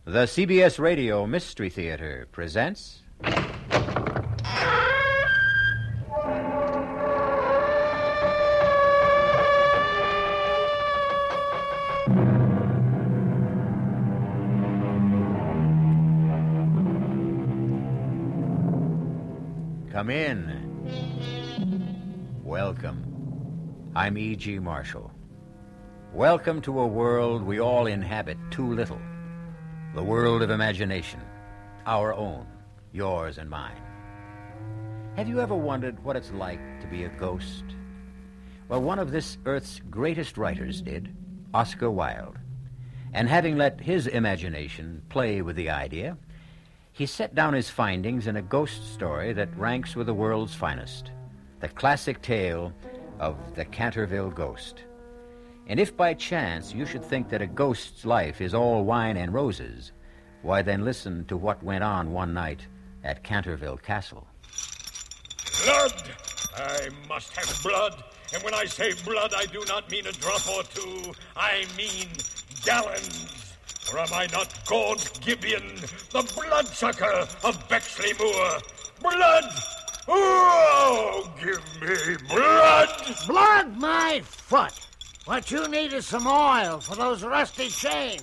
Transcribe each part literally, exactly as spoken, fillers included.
The C B S Radio Mystery Theater presents... Come in. Welcome. I'm E G. Marshall. Welcome to a world we all inhabit too little. The world of imagination. Our own. Yours and mine. Have you ever wondered what it's like to be a ghost? Well, one of this earth's greatest writers did, Oscar Wilde. And having let his imagination play with the idea, he set down his findings in a ghost story that ranks with the world's finest, the classic tale of the Canterville Ghost. And if by chance you should think that a ghost's life is all wine and roses, why then listen to what went on one night at Canterville Castle. Blood! I must have blood. And when I say blood, I do not mean a drop or two. I mean gallons. Or am I not Gord Gibeon, the bloodsucker of Bexley Moor? Blood! Oh, give me blood! Blood, my foot! What you need is some oil for those rusty chains.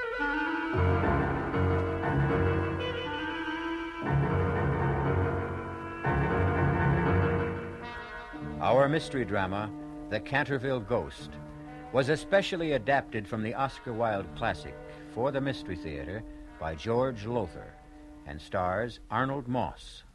Our mystery drama, The Canterville Ghost, was especially adapted from the Oscar Wilde classic for the Mystery Theater by George Lowther and stars Arnold Moss.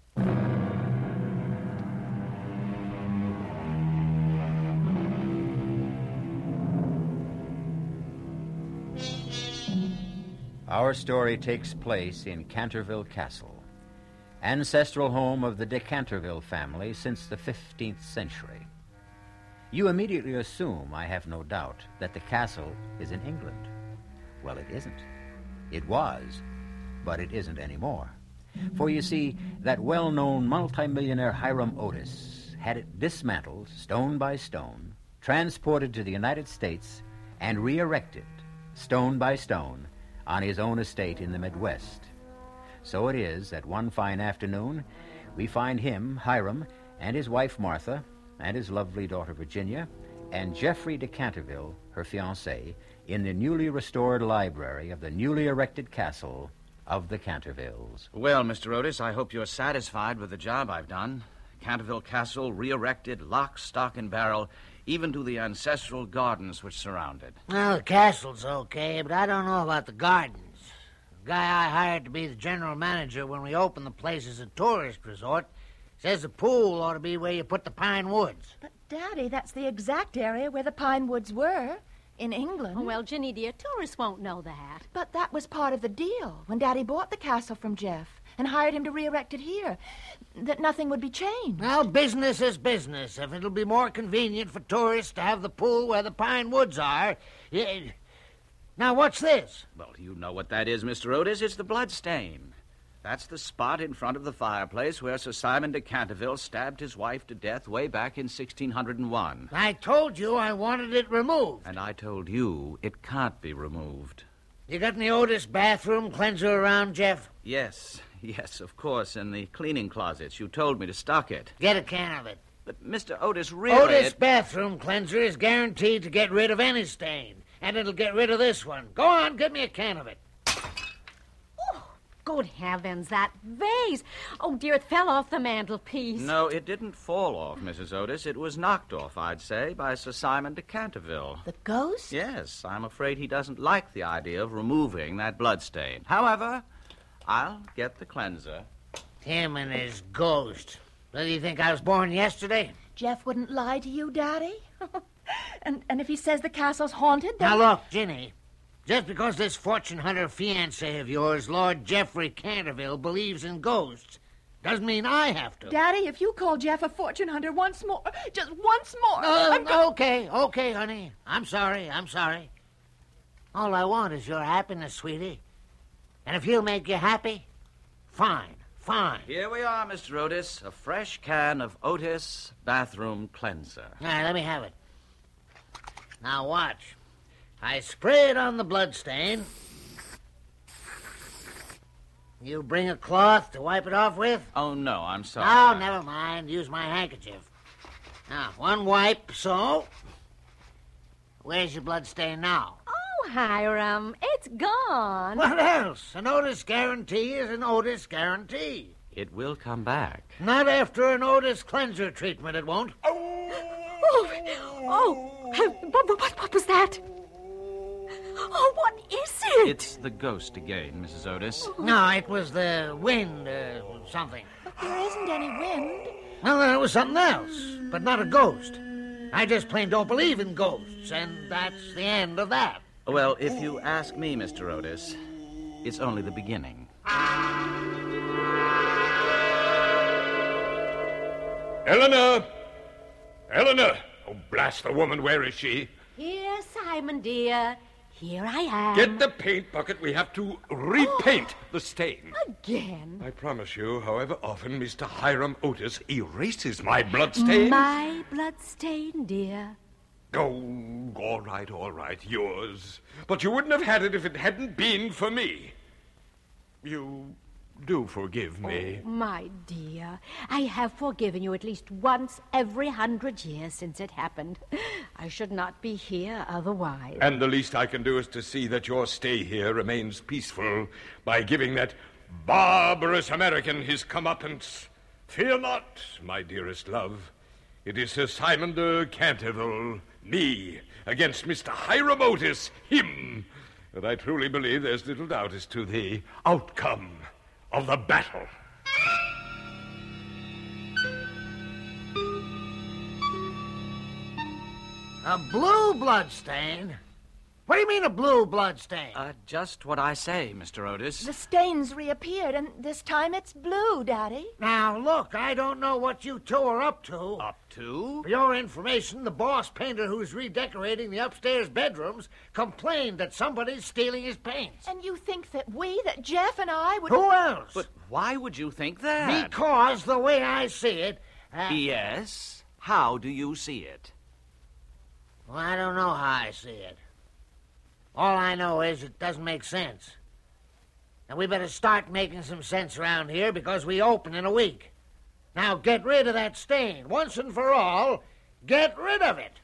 Our story takes place in Canterville Castle, ancestral home of the de Canterville family since the fifteenth century. You immediately assume, I have no doubt, that the castle is in England. Well, it isn't. It was, but it isn't anymore. For you see, that well-known multimillionaire Hiram Otis had it dismantled, stone by stone, transported to the United States, and re-erected, stone by stone, on his own estate in the Midwest. So it is that one fine afternoon, we find him, Hiram, and his wife Martha, and his lovely daughter Virginia, and Geoffrey de Canterville, her fiancé, in the newly restored library of the newly erected castle of the Cantervilles. Well, Mister Otis, I hope you're satisfied with the job I've done. Canterville Castle re-erected, lock, stock, and barrel, even to the ancestral gardens which surround it. Well, the castle's okay, but I don't know about the gardens. The guy I hired to be the general manager when we opened the place as a tourist resort says the pool ought to be where you put the pine woods. But, Daddy, that's the exact area where the pine woods were, in England. Oh, well, Ginny, dear, tourists won't know that. But that was part of the deal when Daddy bought the castle from Jeff and hired him to re-erect it here, that nothing would be changed. Well, business is business. If it'll be more convenient for tourists to have the pool where the pine woods are... Yeah. Now, what's this? Well, you know what that is, Mister Otis. It's the blood stain. That's the spot in front of the fireplace where Sir Simon de Canterville stabbed his wife to death way back in sixteen hundred one. I told you I wanted it removed. And I told you it can't be removed. You got any Otis bathroom cleanser around, Jeff? Yes, yes, of course, in the cleaning closets. You told me to stock it. Get a can of it. But, Mister Otis, really... Otis it... bathroom cleanser is guaranteed to get rid of any stain, and it'll get rid of this one. Go on, get me a can of it. Good heavens, that vase. Oh, dear, it fell off the mantelpiece. No, it didn't fall off, Missus Otis. It was knocked off, I'd say, by Sir Simon de Canterville. The ghost? Yes, I'm afraid he doesn't like the idea of removing that bloodstain. However, I'll get the cleanser. Him and his ghost. Does he think I was born yesterday? Jeff wouldn't lie to you, Daddy. and and if he says the castle's haunted, then... Now, look, Ginny. Just because this fortune hunter fiancé of yours, Lord Geoffrey Canterville, believes in ghosts, doesn't mean I have to. Daddy, if you call Jeff a fortune hunter once more, just once more... Uh, I'm go- okay, okay, honey. I'm sorry, I'm sorry. All I want is your happiness, sweetie. And if he'll make you happy, fine, fine. Here we are, Mister Otis. A fresh can of Otis Bathroom Cleanser. All right, let me have it. Now watch. I spray it on the bloodstain. You bring a cloth to wipe it off with? Oh, no, I'm sorry. Oh, never mind. Use my handkerchief. Now, one wipe, so. Where's your blood stain now? Oh, Hiram, it's gone. What else? An Otis guarantee is an Otis guarantee. It will come back. Not after an Otis cleanser treatment, it won't. Oh, oh, what, what, what was that? Oh, what is it? It's the ghost again, Missus Otis. No, it was the wind, uh, something. But there isn't any wind. No, no, it was something else, but not a ghost. I just plain don't believe in ghosts, and that's the end of that. Well, if you ask me, Mister Otis, it's only the beginning. Eleanor! Eleanor! Oh, blast the woman, where is she? Here, Simon, dear. Here I am. Get the paint bucket. We have to repaint the stain. Again. I promise you, however often Mister Hiram Otis erases my blood stain... My blood stain, dear. Oh, all right, all right, yours. But you wouldn't have had it if it hadn't been for me. You do forgive me. Oh, my dear, I have forgiven you at least once every hundred years since it happened. I should not be here otherwise. And the least I can do is to see that your stay here remains peaceful by giving that barbarous American his comeuppance. Fear not, my dearest love. It is Sir Simon de Canterville, me, against Mister Hiram Otis, him. And I truly believe there's little doubt as to the outcome of the battle. A blue blood stain? What do you mean a blue blood stain? Uh, just what I say, Mister Otis. The stain's reappeared, and this time it's blue, Daddy. Now, look, I don't know what you two are up to. Up to? For your information, the boss painter who's redecorating the upstairs bedrooms complained that somebody's stealing his paints. And you think that we, that Jeff and I would... Who else? But why would you think that? Because the way I see it... Uh, Yes? How do you see it? Well, I don't know how I see it. All I know is it doesn't make sense. And we better start making some sense around here because we open in a week. Now get rid of that stain. Once and for all, get rid of it.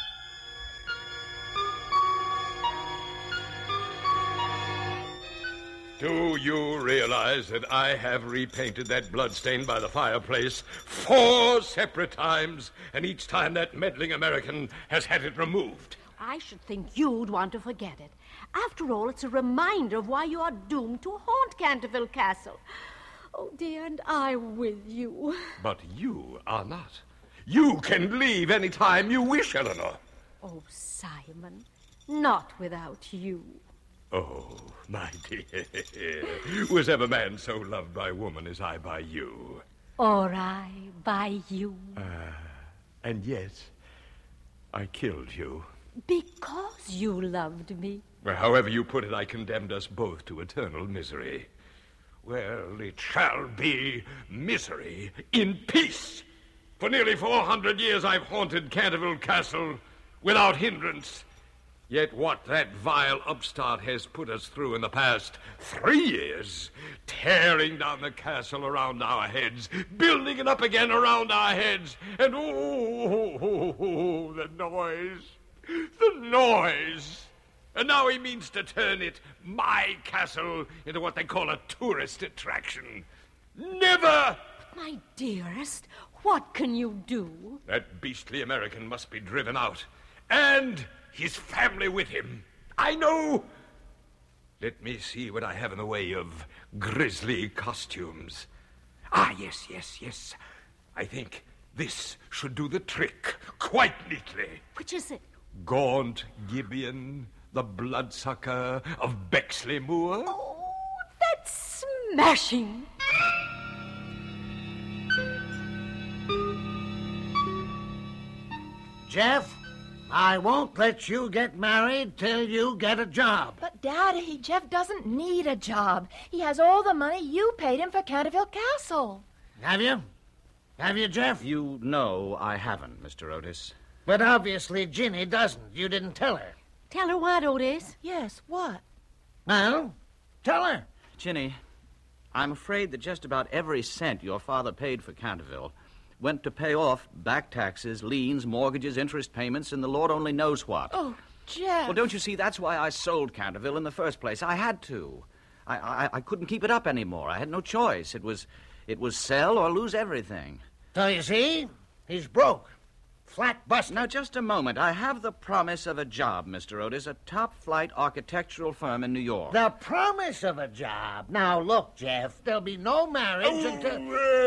Do you realize that I have repainted that bloodstain by the fireplace four separate times, and each time that meddling American has had it removed? I should think you'd want to forget it. After all, it's a reminder of why you are doomed to haunt Canterville Castle. Oh, dear, and I with you. But you are not. You can leave any time you wish, Eleanor. Oh, Simon, not without you. Oh, my dear. Was ever man so loved by woman as I by you? Or I by you. Uh, and yet, I killed you. Because you loved me. Well, however you put it, I condemned us both to eternal misery. Well, it shall be misery in peace. For nearly four hundred years I've haunted Canterville Castle without hindrance. Yet what that vile upstart has put us through in the past three years, tearing down the castle around our heads, building it up again around our heads, and oh, oh, oh, the noise, the noise. And now he means to turn it, my castle, into what they call a tourist attraction. Never! My dearest, what can you do? That beastly American must be driven out. And his family with him. I know. Let me see what I have in the way of grisly costumes. Ah, yes, yes, yes. I think this should do the trick quite neatly. Which is it? Gaunt Gibeon, the bloodsucker of Bexley Moor. Oh, that's smashing. Jeff, I won't let you get married till you get a job. But, Daddy, Jeff doesn't need a job. He has all the money you paid him for Canterville Castle. Have you? Have you, Jeff? You know I haven't, Mister Otis. But obviously Ginny doesn't. You didn't tell her. Tell her what, Otis? Yes, what? Well, tell her. Ginny, I'm afraid that just about every cent your father paid for Canterville went to pay off back taxes, liens, mortgages, interest payments, and the Lord only knows what. Oh, Jeff. Well, don't you see, that's why I sold Canterville in the first place. I had to. I, I, I couldn't keep it up anymore. I had no choice. It was, it was sell or lose everything. So you see, he's broke. Flat busted. Now, just a moment. I have the promise of a job, Mister Otis, a top-flight architectural firm in New York. The promise of a job. Now, look, Jeff, there'll be no marriage until...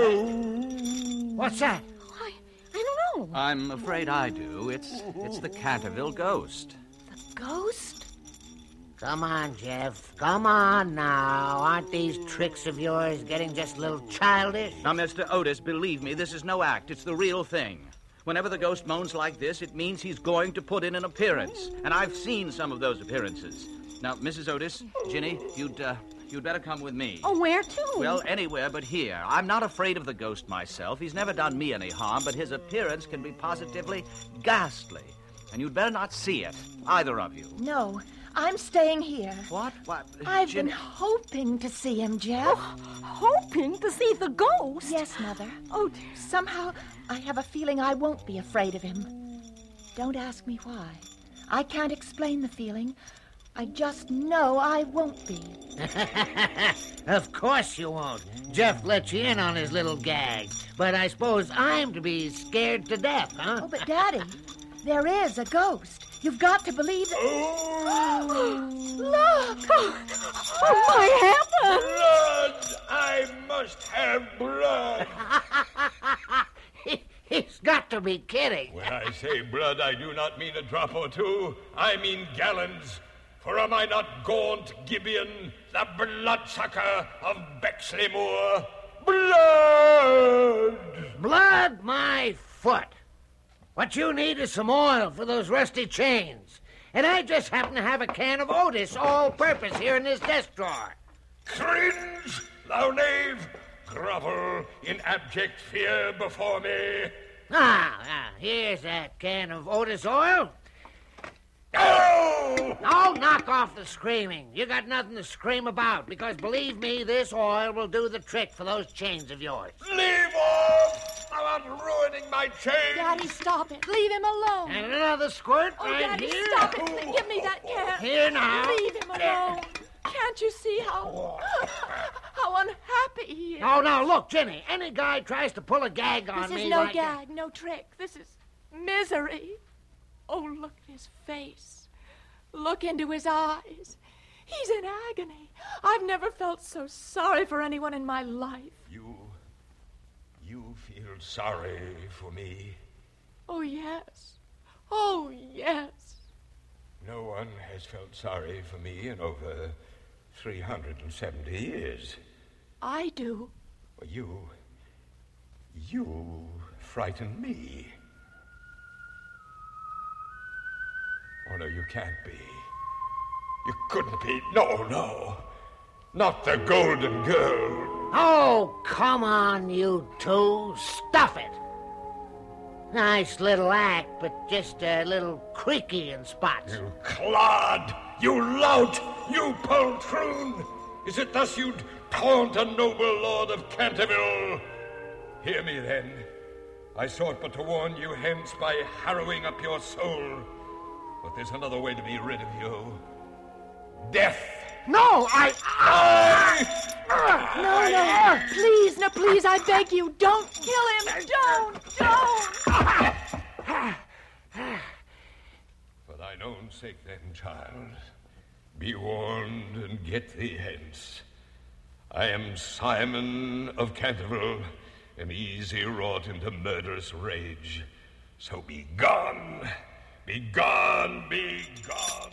What's that? I, I don't know. I'm afraid I do. It's, it's the Canterville ghost. The ghost? Come on, Jeff. Come on now. Aren't these tricks of yours getting just a little childish? Now, Mister Otis, believe me, this is no act. It's the real thing. Whenever the ghost moans like this, it means he's going to put in an appearance. And I've seen some of those appearances. Now, Missus Otis, Ginny, you'd, uh, you'd better come with me. Oh, where to? Well, anywhere but here. I'm not afraid of the ghost myself. He's never done me any harm, but his appearance can be positively ghastly. And you'd better not see it, either of you. No, I'm staying here. What? What? I've Ginny? been hoping to see him, Jeff. Oh, hoping to see the ghost? Yes, Mother. Oh, dear. Somehow, I have a feeling I won't be afraid of him. Don't ask me why. I can't explain the feeling. I just know I won't be. Of course you won't. Jeff let you in on his little gag. But I suppose I'm to be scared to death, huh? Oh, but Daddy, there is a ghost. You've got to believe it. Oh, Look! Oh, oh, my heavens! blood! I must have blood. He, he's got to be kidding. When I say blood, I do not mean a drop or two. I mean gallons. For am I not Gaunt Gibeon, the bloodsucker of Bexley Moor? Blood! Blood my foot. What you need is some oil for those rusty chains. And I just happen to have a can of Otis all-purpose here in this desk drawer. Cringe, thou knave! Grovel in abject fear before me. Ah, ah, here's that can of Otis oil. Oh! Oh, knock off the screaming. You got nothing to scream about, because believe me, this oil will do the trick for those chains of yours. Leave off! Thou art ruining my chains! Daddy, stop it. Leave him alone. And another squirt Oh, right Daddy, here. stop it. Give me that can. Here now. Leave him alone. Can't you see how how unhappy he is? No, no, look, Jenny, any guy tries to pull a gag on This me is no like gag, no trick. This is misery. Oh, look at his face. Look into his eyes. He's in agony. I've never felt so sorry for anyone in my life. You... you feel sorry for me? Oh, yes. Oh, yes. No one has felt sorry for me in over three hundred seventy years. I do. Well, you... you frighten me. Oh, no, you can't be. You couldn't be. No, no. Not the Golden Girl. Oh, come on, you two. Stuff it. Nice little act, but just a little creaky in spots. You clod! You lout! You poltroon! Is it thus you'd taunt a noble lord of Canterville? Hear me, then. I sought but to warn you hence by harrowing up your soul. But there's another way to be rid of you. Death! No, I... I... No, no. Please, no, please, I beg you. Don't kill him. Don't, don't. For thine own sake, then, child, be warned and get thee hence. I am Simon of Canterville, am easy wrought into murderous rage. So be gone, be gone, be gone.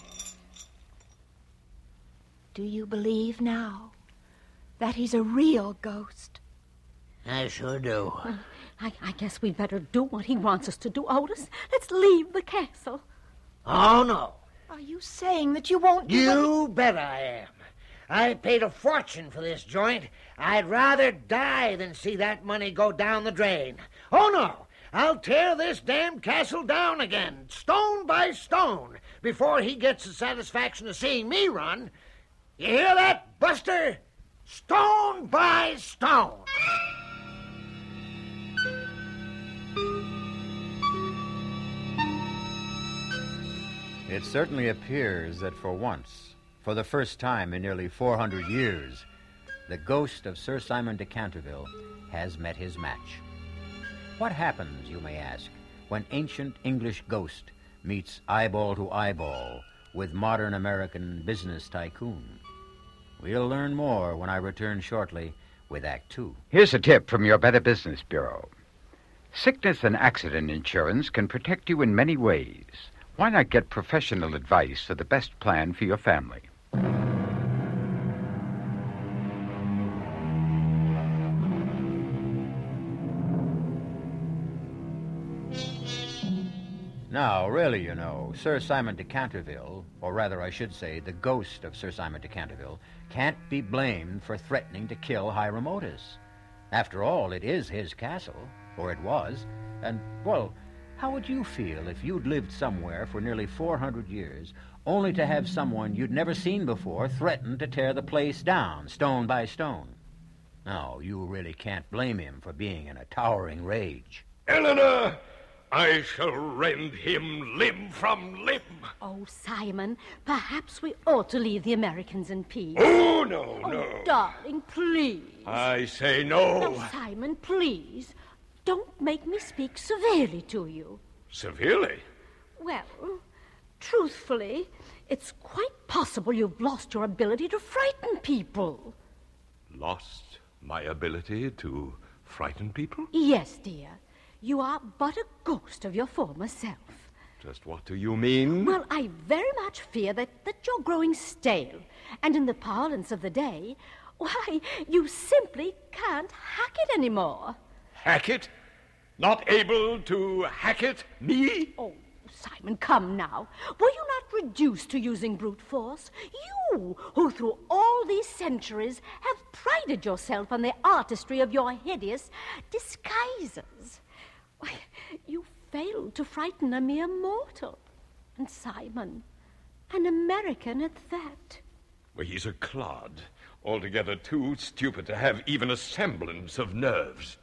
Do you believe now that he's a real ghost? I sure do. I, I guess we'd better do what he wants us to do, Otis. Let's leave the castle. Oh, no. Are you saying that you won't do You bet I am. I paid a fortune for this joint. I'd rather die than see that money go down the drain. Oh, no. I'll tear this damn castle down again, stone by stone, before he gets the satisfaction of seeing me run. You hear that, Buster? stone by stone. It certainly appears that for once, for the first time in nearly four hundred years, the ghost of Sir Simon de Canterville has met his match. What happens, you may ask, when ancient English ghost meets eyeball to eyeball with modern American business tycoon? We'll learn more when I return shortly with Act Two. Here's a tip from your Better Business Bureau. Sickness and accident insurance can protect you in many ways. Why not get professional advice for the best plan for your family? Now, really, you know, Sir Simon de Canterville, or rather I should say the ghost of Sir Simon de Canterville, can't be blamed for threatening to kill Hiram Otis. After all, it is his castle, or it was, and, well, how would you feel if you'd lived somewhere for nearly four hundred years, only to have someone you'd never seen before threaten to tear the place down, stone by stone? No, you really can't blame him for being in a towering rage. Eleanor, I shall rend him limb from limb. Oh, Simon, perhaps we ought to leave the Americans in peace. Oh, no, Oh, no. darling, please. I say no. Now, Simon, please, don't make me speak severely to you. Severely? Well, truthfully, it's quite possible you've lost your ability to frighten people. Lost my ability to frighten people? Yes, dear. You are but a ghost of your former self. Just what do you mean? Well, I very much fear that, that you're growing stale. And in the parlance of the day, why, you simply can't hack it anymore. Hack it? Not able to hack it? Me? Oh, Simon, come now. Were you not reduced to using brute force? You, who through all these centuries have prided yourself on the artistry of your hideous disguises. Why, you failed to frighten a mere mortal. And Simon, an American at that. Well, he's a clod. Altogether too stupid to have even a semblance of nerves.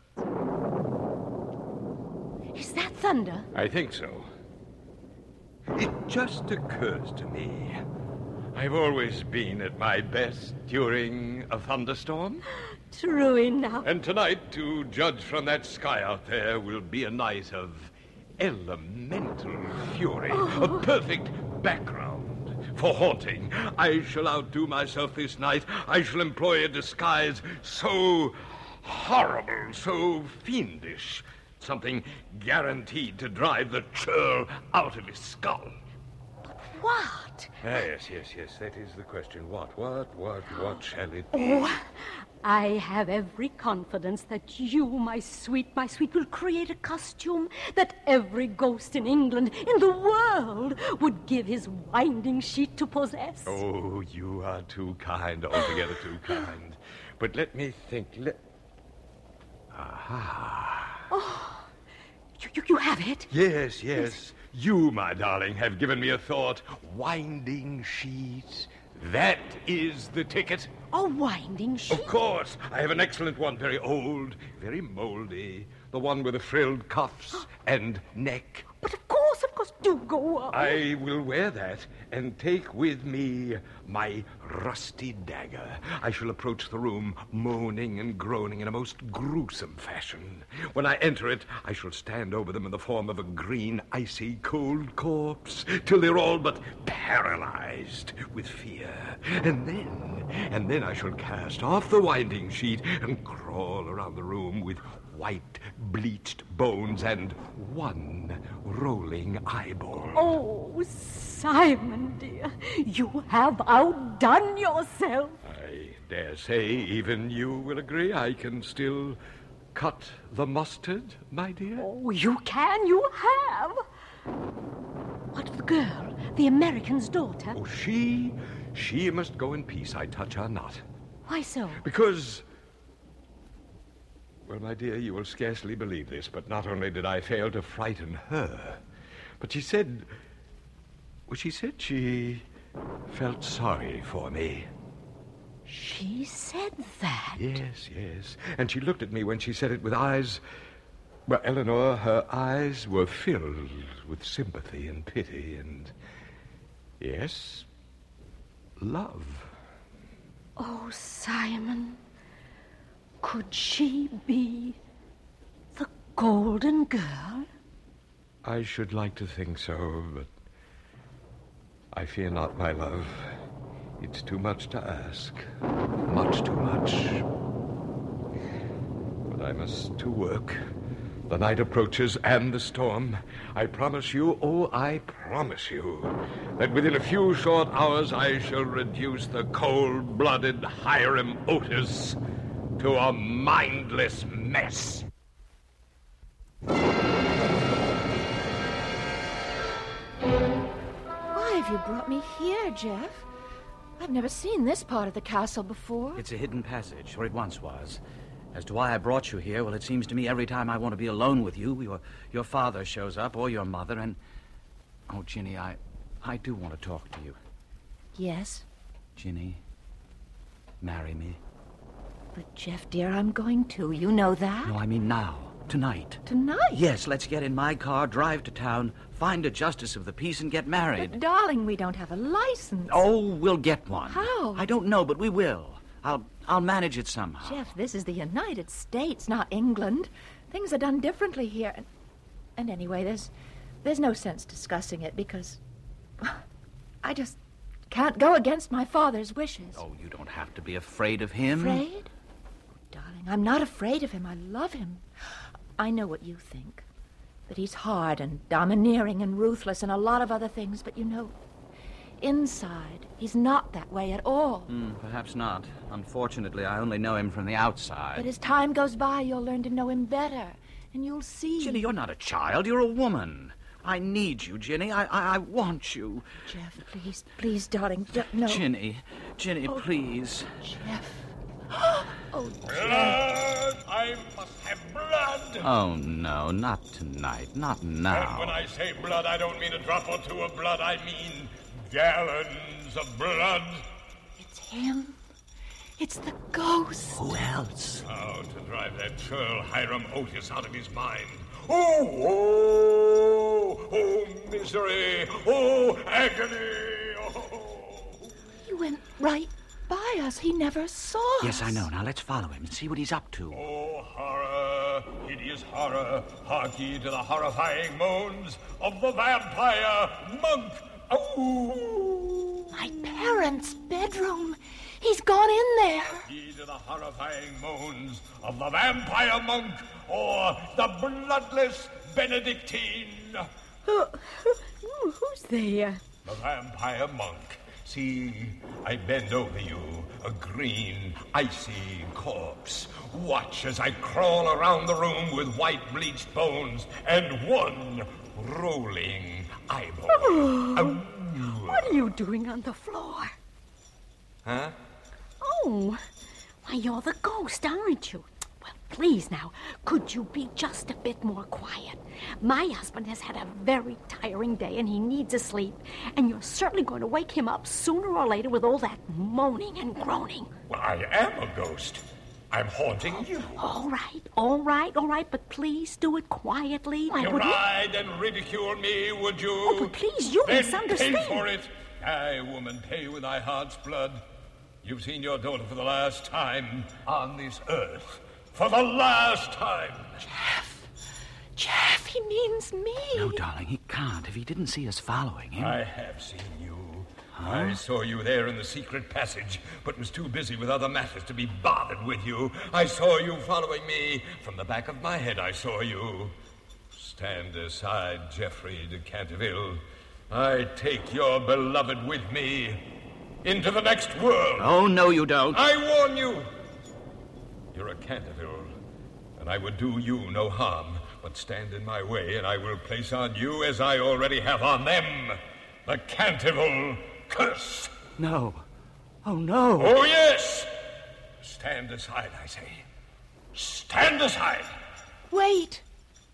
Is that thunder? I think so. It just occurs to me. I've always been at my best during a thunderstorm. True enough. And tonight, to judge from that sky out there, will be a night of elemental fury. Oh. A perfect background for haunting. I shall outdo myself this night. I shall employ a disguise so horrible, so fiendish. Something guaranteed to drive the churl out of his skull. What? Ah, yes, yes, yes. That is the question. What, what, what, what shall it be? Oh, I have every confidence that you, my sweet, my sweet, will create a costume that every ghost in England, in the world, would give his winding sheet to possess. Oh, you are too kind, altogether too kind. But let me think. Let... Aha. Oh, you, you, you have it? Yes, yes. You, my darling, have given me a thought. Winding sheet. That is the ticket. A winding sheet? Of course. I have an excellent one. Very old, very moldy. The one with the frilled cuffs and neck. But of course, of course, do go on. I will wear that and take with me my rusty dagger. I shall approach the room moaning and groaning in a most gruesome fashion. When I enter it, I shall stand over them in the form of a green, icy, cold corpse till they're all but paralyzed with fear. And then, and then I shall cast off the winding sheet and crawl around the room with white, bleached bones and one rolling eyeball. Oh, Simon, dear, you have outdone yourself. I dare say even you will agree I can still cut the mustard, my dear. Oh, you can, you have. What of the girl, the American's daughter? Oh, she, she must go in peace. I touch her not. Why so? Because... Well, my dear, you will scarcely believe this, but not only did I fail to frighten her, but she said... Well, she said she felt sorry for me. She said that? Yes, yes. And she looked at me when she said it with eyes... Well, Eleanor, her eyes were filled with sympathy and pity and... Yes, love. Oh, Simon, could she be the Golden Girl? I should like to think so, but I fear not, my love. It's too much to ask. Much too much. But I must to work. The night approaches and the storm. I promise you, oh, I promise you, that within a few short hours I shall reduce the cold-blooded Hiram Otis to a mindless mess. Why have you brought me here, Jeff? I've never seen this part of the castle before. It's a hidden passage, or it once was. As to why I brought you here, well, it seems to me every time I want to be alone with you, your, your father shows up, or your mother, and... Oh, Ginny, I, I do want to talk to you. Yes? Ginny, marry me. But, Jeff, dear, I'm going to. You know that. No, I mean now. Tonight. Tonight? Yes, let's get in my car, drive to town, find a justice of the peace, and get married. But, darling, we don't have a license. Oh, we'll get one. How? I don't know, but we will. I'll I'll manage it somehow. Jeff, this is the United States, not England. Things are done differently here. And, and anyway, there's there's no sense discussing it because I just can't go against my father's wishes. Oh, you don't have to be afraid of him. Afraid? Oh, darling, I'm not afraid of him. I love him. I know what you think. That he's hard and domineering and ruthless and a lot of other things, but you know... Inside, he's not that way at all. Mm, perhaps not. Unfortunately, I only know him from the outside. But as time goes by, you'll learn to know him better, and you'll see... Ginny, you're not a child. You're a woman. I need you, Ginny. I I, I want you. Jeff, please, please, darling, d- no. Ginny, Ginny, Oh. please. Jeff. Oh, Jeff. Blood! I must have blood! Oh, no, not tonight. Not now. And when I say blood, I don't mean a drop or two of blood. I mean gallons of blood. It's him. It's the ghost. Who else? How to drive that churl Hiram Otis out of his mind. Oh, oh, oh, misery. Oh, agony. Oh. He went right by us. He never saw us. Yes, I know. Now let's follow him and see what he's up to. Oh, horror, hideous horror. Hark ye to the horrifying moans of the vampire monk. Oh! My parents' bedroom. He's gone in there. Hark ye to the horrifying moans of the vampire monk or the bloodless Benedictine. Who, who, who's there? The vampire monk. See, I bend over you, a green, icy corpse. Watch as I crawl around the room with white bleached bones and one rolling eyeball. Oh, what are you doing on the floor? Huh? Oh, why, you're the ghost, aren't you? Well, please now, could you be just a bit more quiet? My husband has had a very tiring day and he needs a sleep, and you're certainly going to wake him up sooner or later with all that moaning and groaning. Well, I am a ghost. I'm haunting you. All right, all right, all right, but please do it quietly. I You wouldn't... ride and ridicule me, would you? Oh, but please, you then misunderstand. pay for it. Aye, woman, pay with thy heart's blood. You've seen your daughter for the last time on this earth. For the last time. Jeff. Jeff, he means me. No, darling, he can't if he didn't see us following him. I have seen you. I saw you there in the secret passage, but was too busy with other matters to be bothered with you. I saw you following me. From the back of my head, I saw you. Stand aside, Geoffrey de Canterville. I take your beloved with me into the next world. Oh, no, you don't. I warn you. You're a Canterville, and I would do you no harm, but stand in my way, and I will place on you, as I already have on them, the Canterville curse. No. Oh, no. Oh, yes. Stand aside, I say. Stand aside. Wait.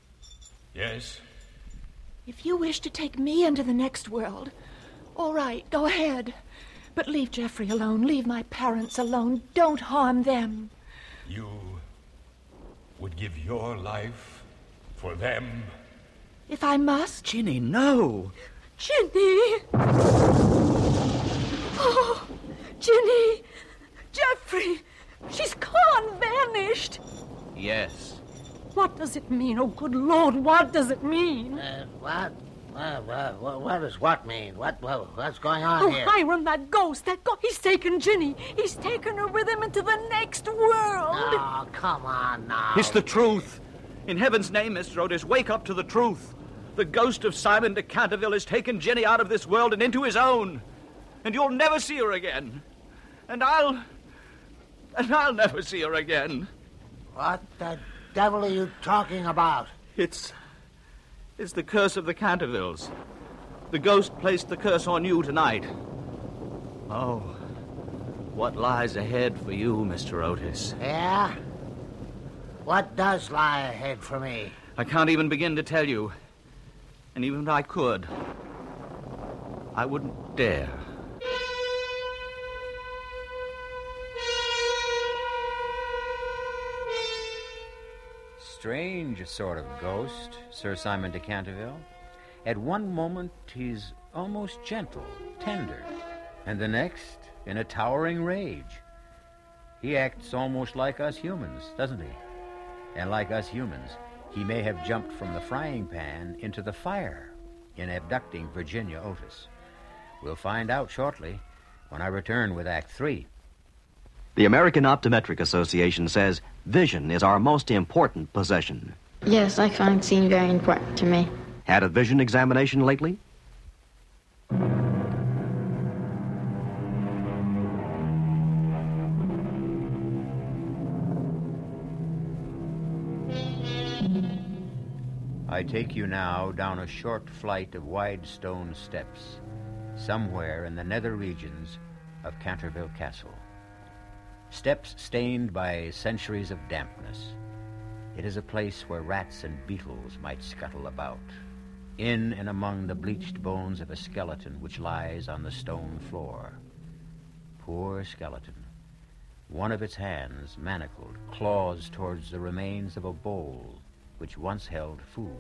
Yes? If you wish to take me into the next world, all right, go ahead. But leave Jeffrey alone. Leave my parents alone. Don't harm them. You would give your life for them? If I must. Ginny, no. Ginny! Oh, Ginny! Jeffrey! She's gone, vanished. Yes. What does it mean? Oh, good Lord, what does it mean? Uh, what? Uh, what, what? What does what mean? What? what what's going on Oh, here? Hiram, that ghost, that ghost. He's taken Ginny. He's taken her with him into the next world. Oh, come on now. It's the truth. In heaven's name, Mister Otis, wake up to the truth. The ghost of Simon de Canterville has taken Ginny out of this world and into his own. And you'll never see her again. And I'll... And I'll never see her again. What the devil are you talking about? It's... It's the curse of the Cantervilles. The ghost placed the curse on you tonight. Oh, what lies ahead for you, Mister Otis? Yeah? What does lie ahead for me? I can't even begin to tell you. And even if I could, I wouldn't dare. Strange sort of ghost, Sir Simon de Canterville. At one moment, he's almost gentle, tender, and the next, in a towering rage. He acts almost like us humans, doesn't he? And like us humans, he may have jumped from the frying pan into the fire in abducting Virginia Otis. We'll find out shortly when I return with Act Three. The American Optometric Association says vision is our most important possession. Yes, I find seeing very important to me. Had a vision examination lately? I take you now down a short flight of wide stone steps, somewhere in the nether regions of Canterville Castle. Steps stained by centuries of dampness. It is a place where rats and beetles might scuttle about, in and among the bleached bones of a skeleton which lies on the stone floor. Poor skeleton. One of its hands, manacled, claws towards the remains of a bowl which once held food.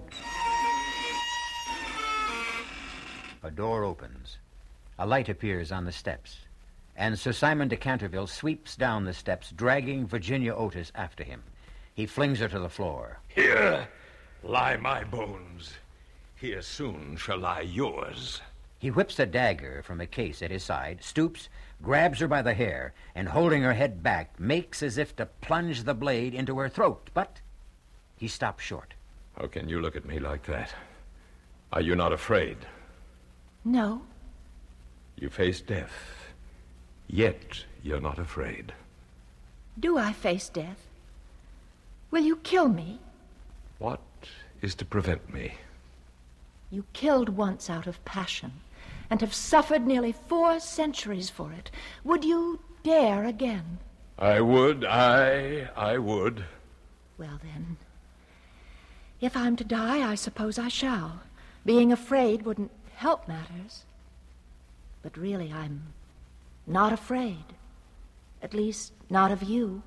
A door opens. A light appears on the steps, and Sir Simon de Canterville sweeps down the steps, dragging Virginia Otis after him. He flings her to the floor. Here lie my bones. Here soon shall lie yours. He whips a dagger from a case at his side, stoops, grabs her by the hair, and holding her head back, makes as if to plunge the blade into her throat, but he stops short. How can you look at me like that? Are you not afraid? No. You face death, yet you're not afraid. Do I face death? Will you kill me? What is to prevent me? You killed once out of passion, and have suffered nearly four centuries for it. Would you dare again? I would, I, I would. Well, then, if I'm to die, I suppose I shall. Being afraid wouldn't help matters. But really, I'm not afraid. At least, not of you.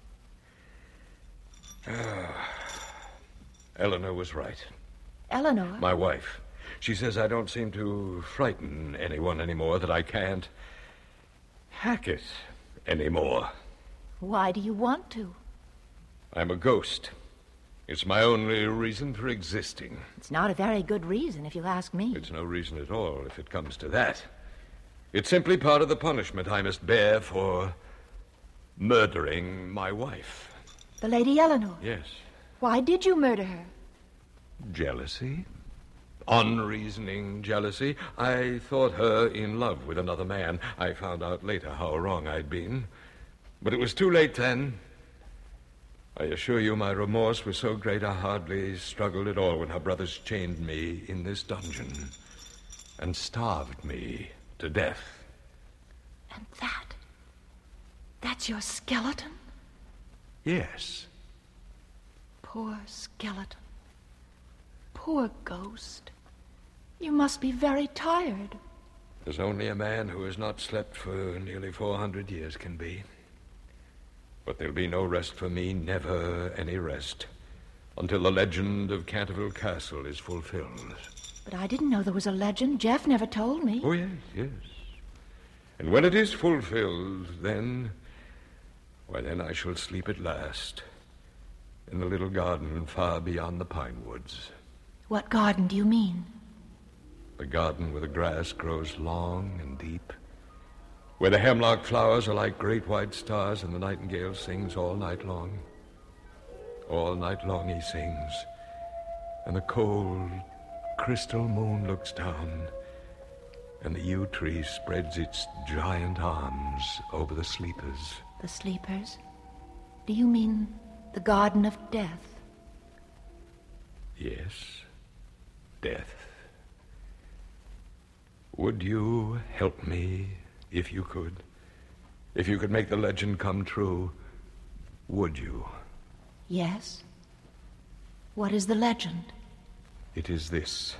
Eleanor was right. Eleanor? My wife. She says I don't seem to frighten anyone anymore, that I can't hack it anymore. Why do you want to? I'm a ghost. It's my only reason for existing. It's not a very good reason, if you ask me. It's no reason at all, if it comes to that. It's simply part of the punishment I must bear for murdering my wife. The Lady Eleanor? Yes. Why did you murder her? Jealousy. Unreasoning jealousy. I thought her in love with another man. I found out later how wrong I'd been. But it was too late then. I assure you my remorse was so great I hardly struggled at all when her brothers chained me in this dungeon and starved me to death. And that? That's your skeleton? Yes. Poor skeleton. Poor ghost. You must be very tired. as only a man who has not slept for nearly four hundred years can be. But there'll be no rest for me, never any rest, until the legend of Canterville Castle is fulfilled. But I didn't know there was a legend. Jeff never told me. Oh, yes, yes. And when it is fulfilled, then... Why, then I shall sleep at last in the little garden far beyond the pine woods. What garden do you mean? The garden where the grass grows long and deep, where the hemlock flowers are like great white stars and the nightingale sings all night long. All night long he sings, and the cold, crystal moon looks down, and the yew tree spreads its giant arms over the sleepers. The sleepers? Do you mean the Garden of Death? Yes, death. Would you help me, if you could? If you could make the legend come true, would you? Yes. What is the legend? It is this.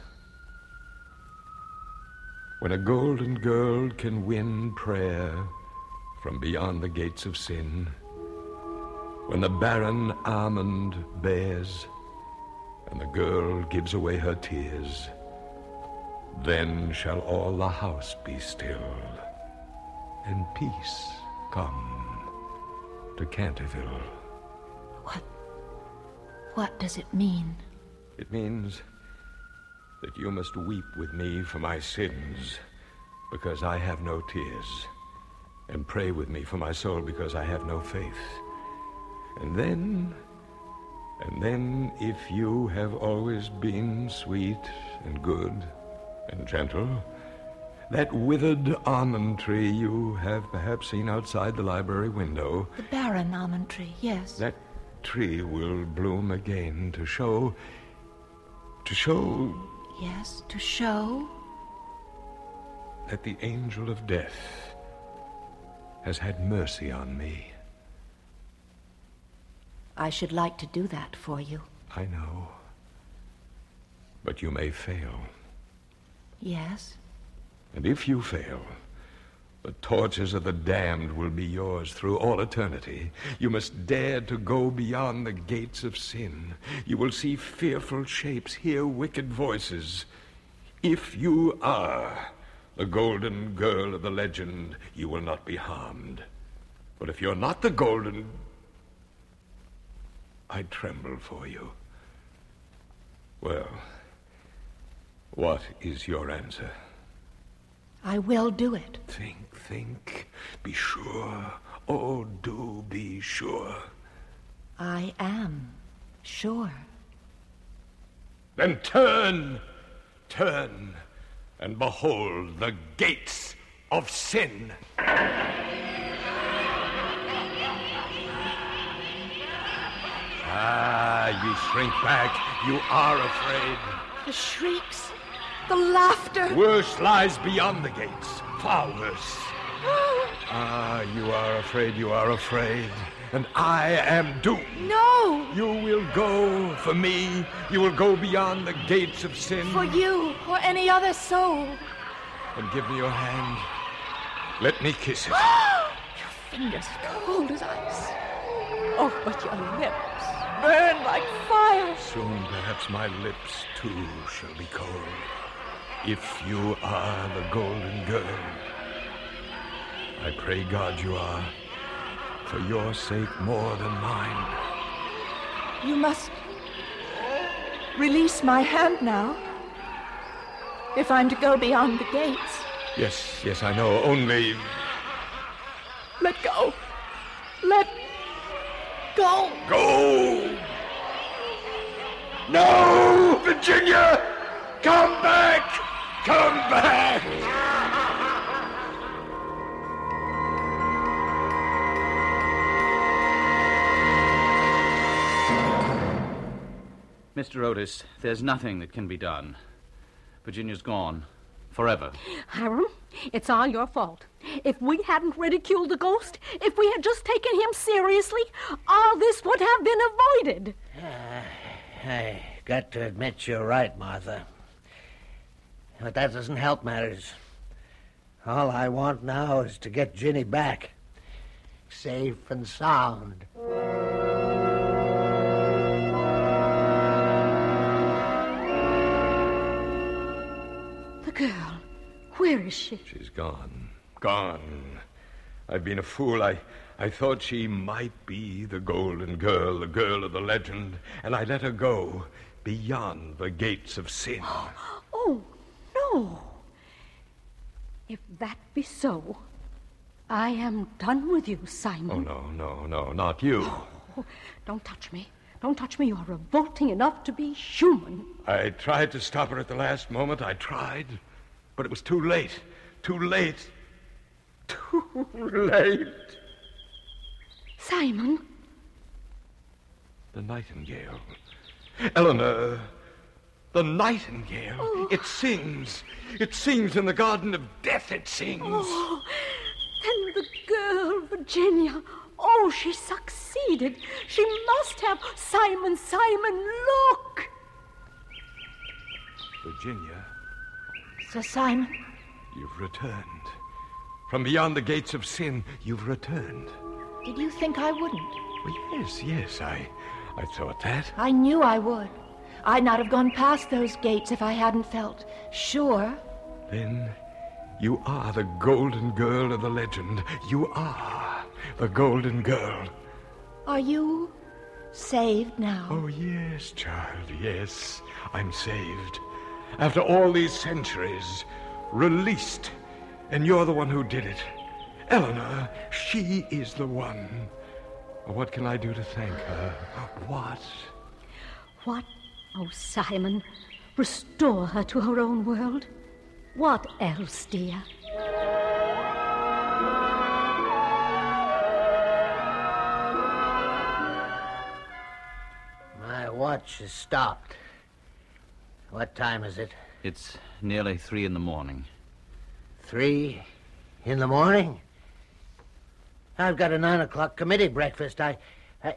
When a golden girl can win prayer from beyond the gates of sin, when the barren almond bears and the girl gives away her tears, then shall all the house be still, and peace come to Canterville. What... what does it mean? It means that you must weep with me for my sins, because I have no tears, and pray with me for my soul, because I have no faith. And then... and then, if you have always been sweet and good and gentle, that withered almond tree you have perhaps seen outside the library window... The barren almond tree, yes. That tree will bloom again to show... to show... Yes, to show... that the angel of death has had mercy on me. I should like to do that for you. I know. But you may fail. Yes? And if you fail, the torches of the damned will be yours through all eternity. You must dare to go beyond the gates of sin. You will see fearful shapes, hear wicked voices. If you are the golden girl of the legend, you will not be harmed. But if you're not the golden... I tremble for you. Well, what is your answer? I will do it. Think, think. Be sure. Oh, do be sure. I am sure. Then turn, turn, and behold the gates of sin. Ah, you shrink back. You are afraid. The shrieks, the laughter. Worse lies beyond the gates. Far worse. Ah, you are afraid, you are afraid. And I am doomed. No! You will go for me. You will go beyond the gates of sin. For you or any other soul. And give me your hand. Let me kiss it. Your fingers are cold as ice. Oh, but your lips burn like fire. Soon, perhaps, my lips, too, shall be cold. If you are the golden girl. I pray God you are. For your sake more than mine. You must release my hand now. If I'm to go beyond the gates. Yes, yes, I know. Only... Let go. Let go. Go! No! Virginia! Come back! Come back! Mister Otis, there's nothing that can be done. Virginia's gone. Forever. Hiram, it's all your fault. If we hadn't ridiculed the ghost, if we had just taken him seriously, all this would have been avoided. Uh, I got to admit you're right, Martha. But that doesn't help matters. All I want now is to get Ginny back, safe and sound. The girl, where is she? She's gone. Gone. I've been a fool. I, I thought she might be the golden girl, the girl of the legend, and I let her go beyond the gates of sin. Oh, no. If that be so, I am done with you, Simon. Oh, no, no, no, not you. Oh, don't touch me. Don't touch me. You're revolting enough to be human. I tried to stop her at the last moment. I tried. But it was too late. Too late. Too late. Simon. The nightingale. Eleanor. The nightingale. Oh. It sings. It sings in the garden of death. It sings. Oh, then the girl, Virginia. Oh, she succeeded. She must have. Simon, Simon, look. Virginia. Sir Simon? You've returned. From beyond the gates of sin, you've returned. Did you think I wouldn't? Well, yes, yes, I, I thought that. I knew I would. I'd not have gone past those gates if I hadn't felt sure. Then you are the golden girl of the legend. You are the golden girl. Are you saved now? Oh, yes, child, yes. I'm saved. After all these centuries, released. And you're the one who did it. Eleanor, she is the one. What can I do to thank her? What? What? Oh, Simon, restore her to her own world. What else, dear? My watch has stopped. What time is it? It's nearly three in the morning. Three in the morning? I've got a nine o'clock committee breakfast. I... I...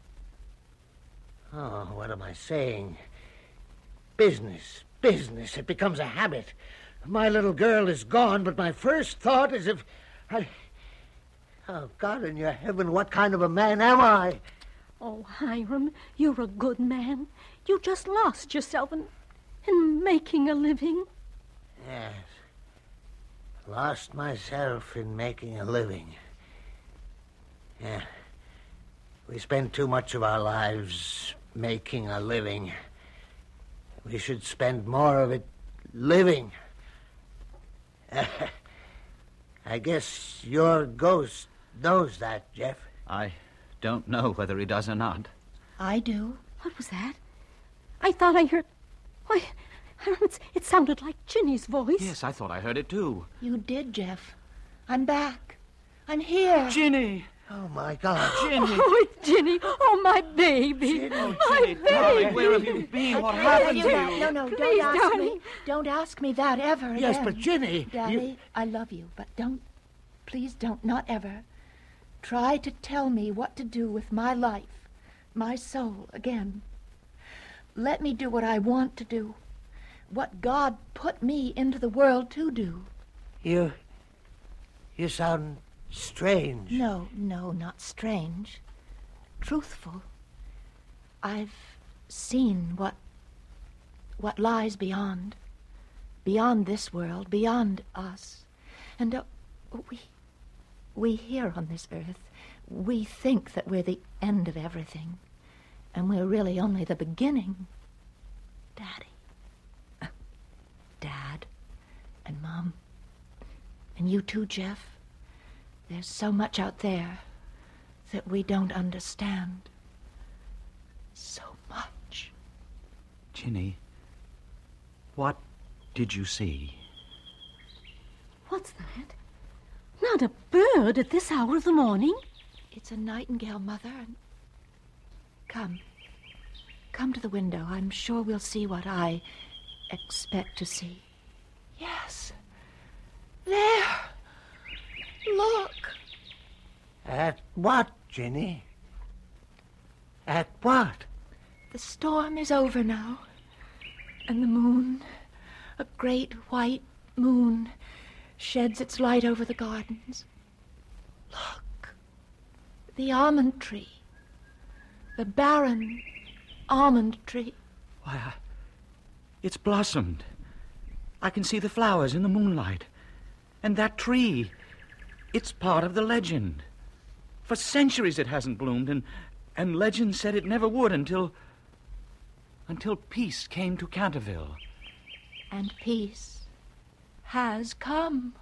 Oh, what am I saying? Business, business. It becomes a habit. My little girl is gone, but my first thought is if I... Oh, God in your heaven, what kind of a man am I? Oh, Hiram, you're a good man. You just lost yourself in, in making a living. Yes. Lost myself in making a living. Yeah. We spend too much of our lives making a living. We should spend more of it living. I guess your ghost knows that, Jeff. I don't know whether he does or not. I do. What was that? I thought I heard... Why, It's, it sounded like Ginny's voice. Yes, I thought I heard it too. You did, Jeff. I'm back. I'm here. Ginny! Oh, my God. Ginny! Oh, it's Ginny. Oh, my baby. Ginny. Oh, My Ginny, baby. darling, where have you been? What Don't happened you to that. you? No, no, Please, don't ask darling. me. Don't ask me that ever Yes, again. but Ginny... Daddy, you- I love you, but don't, please don't, not ever, try to tell me what to do with my life, my soul, again. Let me do what I want to do, what God put me into the world to do. You... You sound strange. No, no, not strange. Truthful. I've seen what... what lies beyond. Beyond this world, beyond us. And uh, we... we here on this earth, we think that we're the end of everything. And we're really only the beginning. Daddy. Uh, Dad. And Mom. And you too, Jeff. There's so much out there that we don't understand. So much. Ginny, what did you see? What's that? Not a bird at this hour of the morning? It's a nightingale, Mother. And come. Come to the window. I'm sure we'll see what I expect to see. Yes. There. Look. At what, Ginny? At what? The storm is over now. And the moon, a great white moon, sheds its light over the gardens. Look, the almond tree. The barren almond tree. Why, I, it's blossomed. I can see the flowers in the moonlight. And that tree, it's part of the legend. For centuries it hasn't bloomed, and, and legend said it never would until... until peace came to Canterville. And peace has come.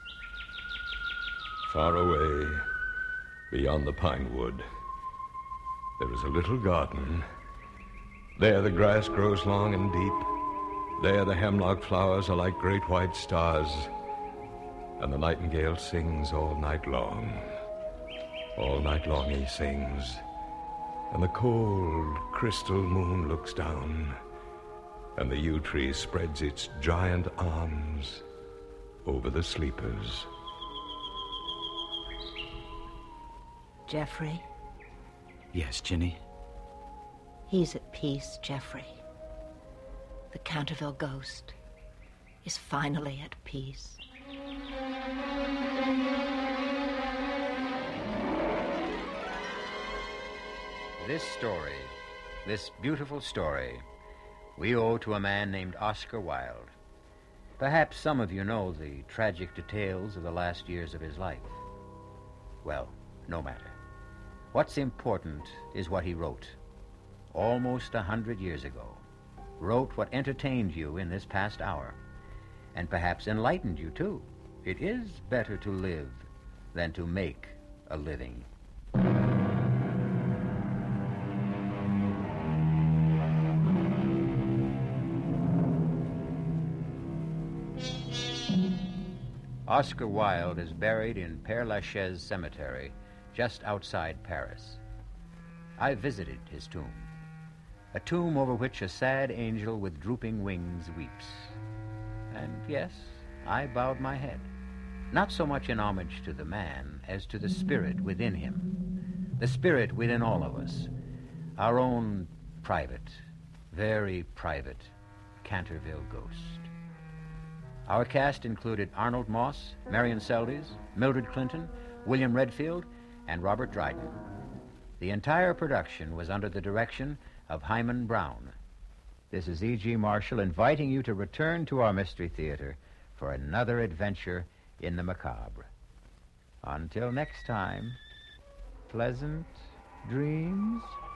Far away, beyond the pine wood, there is a little garden. There the grass grows long and deep. There the hemlock flowers are like great white stars. And the nightingale sings all night long. All night long he sings. And the cold crystal moon looks down. And the yew tree spreads its giant arms over the sleepers. Geoffrey? Yes, Ginny? He's at peace, Geoffrey. The Canterville ghost is finally at peace. This story, this beautiful story, we owe to a man named Oscar Wilde. Perhaps some of you know the tragic details of the last years of his life. Well, no matter. What's important is what he wrote. Almost a hundred years ago. Wrote what entertained you in this past hour. And perhaps enlightened you, too. It is better to live than to make a living. Oscar Wilde is buried in Père Lachaise Cemetery, just outside Paris. I visited his tomb, a tomb over which a sad angel with drooping wings weeps. And yes, I bowed my head, not so much in homage to the man as to the spirit within him, the spirit within all of us, our own private, very private Canterville ghost. Our cast included Arnold Moss, Marion Seldes, Mildred Clinton, William Redfield, and Robert Dryden. The entire production was under the direction of Hyman Brown. This is E G. Marshall inviting you to return to our Mystery Theater for another adventure in the macabre. Until next time, pleasant dreams.